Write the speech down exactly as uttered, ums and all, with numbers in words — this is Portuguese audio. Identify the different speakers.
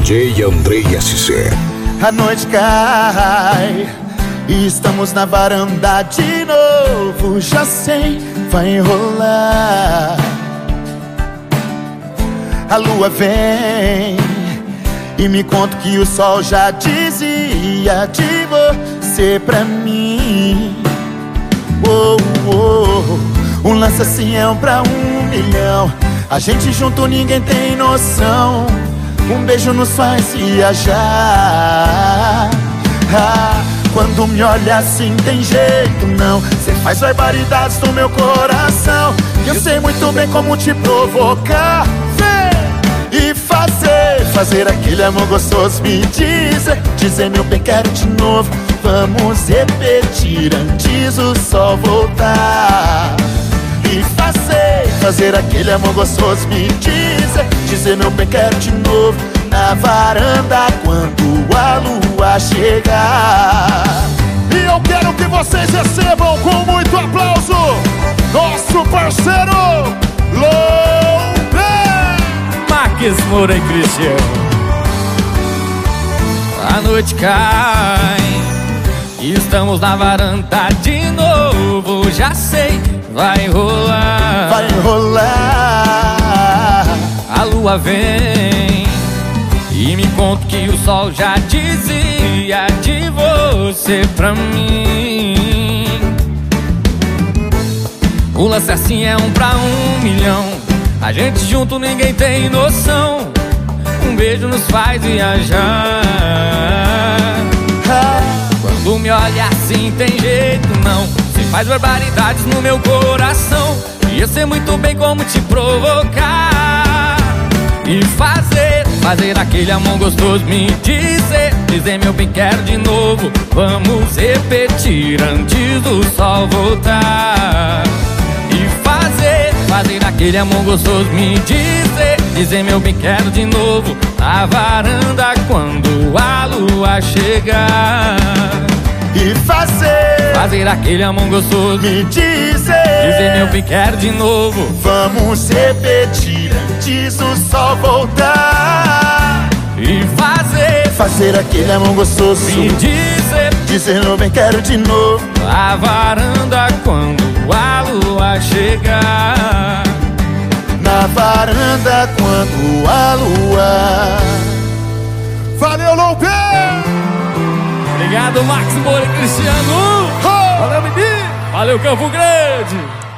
Speaker 1: J Andrei S C.
Speaker 2: A noite cai e estamos na varanda de novo. Já sei, vai enrolar. A lua vem e me conta que o sol já dizia de você pra mim. Oh, oh, um lance assim é um pra um milhão. A gente junto ninguém tem noção. Um beijo nos faz viajar. Ah, quando me olha assim tem jeito não. Cê faz barbaridades no meu coração. Eu sei muito bem como te provocar. E fazer, fazer aquele amor gostoso. Me dizer, dizer meu bem quero de novo. Vamos repetir antes o sol voltar. E fazer, fazer aquele amor gostoso. Me dizer, dizer meu bem quero de novo. Na varanda quando a lua chegar.
Speaker 3: E eu quero que vocês recebam com muito aplauso nosso parceiro Loupe
Speaker 4: Max Moura e Cristiano. A noite cai e estamos na varanda de novo. Já sei, vai rolar.
Speaker 2: Vai rolar.
Speaker 4: A lua vem e me conta que o sol já dizia de você pra mim. O lance assim é um pra um milhão. A gente junto ninguém tem noção. Um beijo nos faz viajar. Quando me olha assim tem jeito não. Você faz barbaridades no meu coração. E eu sei muito bem como te provocar. E fazer, fazer aquele amor gostoso. Me dizer, dizer meu bem quero de novo. Vamos repetir antes do sol voltar. E fazer, fazer aquele amor gostoso. Me dizer, dizer meu bem quero de novo. Na varanda quando a lua chegar.
Speaker 2: E fazer,
Speaker 4: fazer aquele amor gostoso.
Speaker 2: Me dizer,
Speaker 4: dizer meu bem quero de novo.
Speaker 2: Vamos repetir antes do sol voltar.
Speaker 4: E fazer,
Speaker 2: fazer aquele amor gostoso.
Speaker 4: Me dizer,
Speaker 2: dizer meu bem quero de novo.
Speaker 4: A varanda quando a lua chegar.
Speaker 2: Na varanda quando a lua.
Speaker 3: Valeu, Loupe!
Speaker 4: Obrigado, Max Moura e Cristiano.
Speaker 3: Valeu, menino!
Speaker 4: Valeu, Campo Grande!